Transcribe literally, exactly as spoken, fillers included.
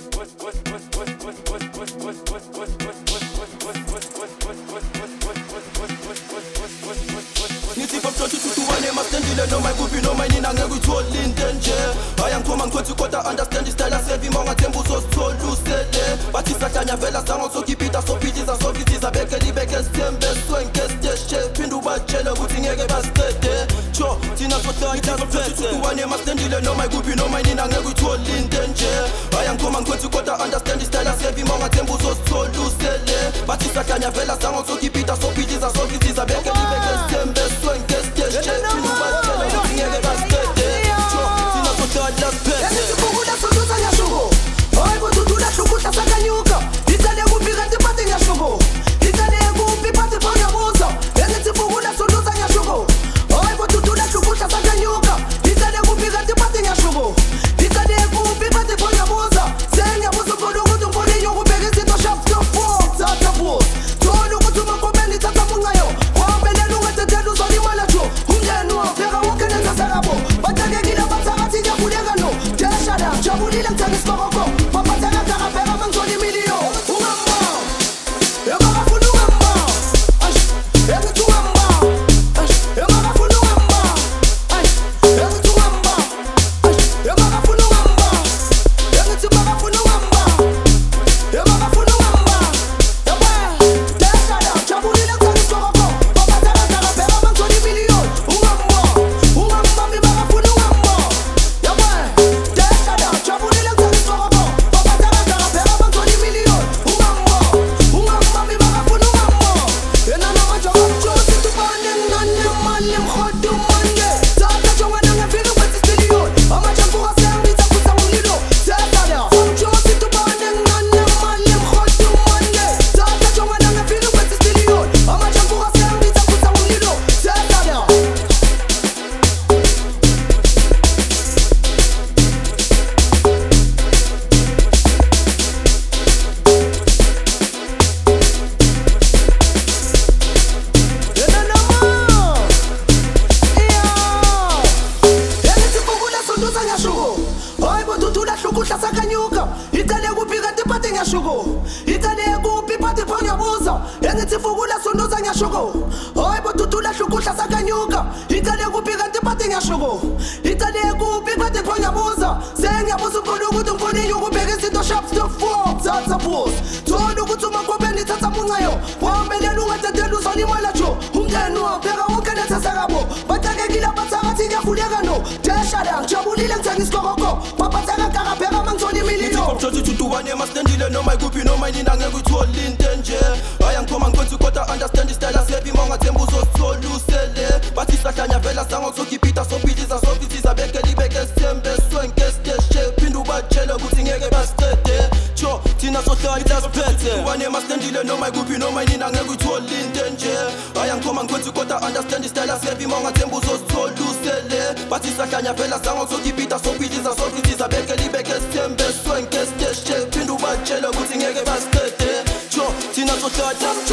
Ngithi komhlonto uthuthukwane masendile noma ikuphi noma yini angeke uyithole into enje ayangithoma ngikhothi kodwa understand istyle asevi mongathemba uzosithola usele bathi sahlanya vela sango sokhipita sophithiza sophithiza beke libeke sithembe swenke siteshe phinda ubatshele ukuthi ngeke basiqede cho thina sohlanya uthuthukwane masendile noma ikuphi noma yini angeke uyithole into enje ayangithoma ngikhothi kodwa understand istyle asevi mongathemba uzosithola usele bathi sahlanya vela sango sokhipita sophithiza sophithiza beke libeke sithembe swenke siteshe phinda ubatshele ukuthi ngeke basiqede cho thina sohlanya siphethe Ukula soduza nyashugo Oi bututula shukutla sakanyuka Itale kupika tipati nyashugo Itale kupi pati panya muza Enge tifugula soduza nyashugo Oi bututula shukutla sakanyuka Itale kupika tipati nyashugo Itale kupi pati panya muza Senya muzu kodu kutu mponi yungu peke sito shafto fo Tata bus Tolu kutu makobeni tata mungayo Wambele lunga tetelu zoni malacho Ungenua pega wakene tasarabo Batake gila batarati ya kulegano Teshada Chabulile mtanis maroko Papataka karapera mangoni milio Ungamba Yamara funu ngamba Ash Emi tu ngamba Ash Yamara funu ngamba Ash Emi tu ngamba Ash Yamara funu ngamba Emi tu mara funu ngamba Yamara funu ngamba Yamwe Teshada Chabulile mtanis maroko Papataka karapera mangoni milio Ungamba Ungamba mi mara funu ngamba Yamwe Teshada Chabulile mtanis maroko Papataka karapera mangoni milio Ungamba Ungamba mi mara funu ngamba Yenana majawa mchosi tupane ngane mali mkhodu mande Tata chonga nange vile weti stilio Ama champura sembi takuta mlilo Teshada mchosi tupane ngane mali mkhodu mande Tata chonga nange vile weti stilio Ama champura sembi takuta mlilo Teshada Yenana ma Iyo Yenge tifugula sunduza nyashugo Oi bututula shukutla sakanyuka Itale kupika tipati nyashugo Itale kupi pati panya buza Yenge tifugula sunduza nyashugo Oi bututula shukutla sakanyuka Itale kupika tipati nyashugo Itale kupi pati panya buza Senya buzu kodu kutu mponi yungu peke sito shafto fo Tata bus Tolu kutu makobeni tata mungayo Wambele lunga tetelu zoni malacho Ungenua pega wakene tasarabo Batake gila batarati ya kulegano Teshada Chabulile mtanis koroko Papataka karapera mangoni milio komhlonto uthuthukwane masendile noma ikuphi noma yini angeke uyithole into enje ayangithoma ngikhothi kodwa understand istyle asevi mongathemba uzosithola usele bathi sahlanya vela sango sokhipita sophithiza sophithiza beke libeke sithembe swenke siteshe phinda ubatshele ukuthi ngeke basiqede cho thina sohlanya siphethe ukwane masendile noma ikuphi noma yini angeke uyithole into enje ayangithoma ngikhothi kodwa understand istyle asevi mongathemba uzosithola usele bathi sahlanya vela sango sokhipita sophithiza sophithiza beke libeke sithembe swenke siteshe phinda ubatshele ukuthi ngeke basiqede cho thina sohlanya